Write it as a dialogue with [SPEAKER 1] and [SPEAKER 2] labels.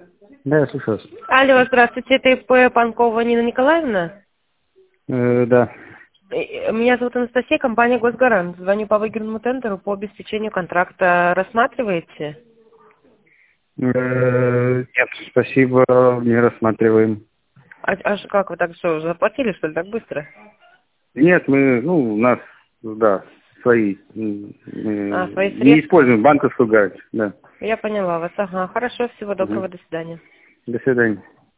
[SPEAKER 1] Да, я слушаю вас.
[SPEAKER 2] Алло, здравствуйте, это ИП Панкова Нина Николаевна.
[SPEAKER 1] Да.
[SPEAKER 2] Меня зовут Анастасия, компания Госгарант. Звоню по выигранному тендеру по обеспечению контракта. Рассматриваете?
[SPEAKER 1] Нет, спасибо, не рассматриваем.
[SPEAKER 2] Как вы так что, заплатили, что ли, так быстро?
[SPEAKER 1] Нет, у нас, да, свои.
[SPEAKER 2] Свои
[SPEAKER 1] Не
[SPEAKER 2] средства?
[SPEAKER 1] используем банковскую гарантию, да.
[SPEAKER 2] Я поняла вас. Ага, хорошо, всего
[SPEAKER 1] Мгм.
[SPEAKER 2] доброго, до свидания.
[SPEAKER 1] До свидания.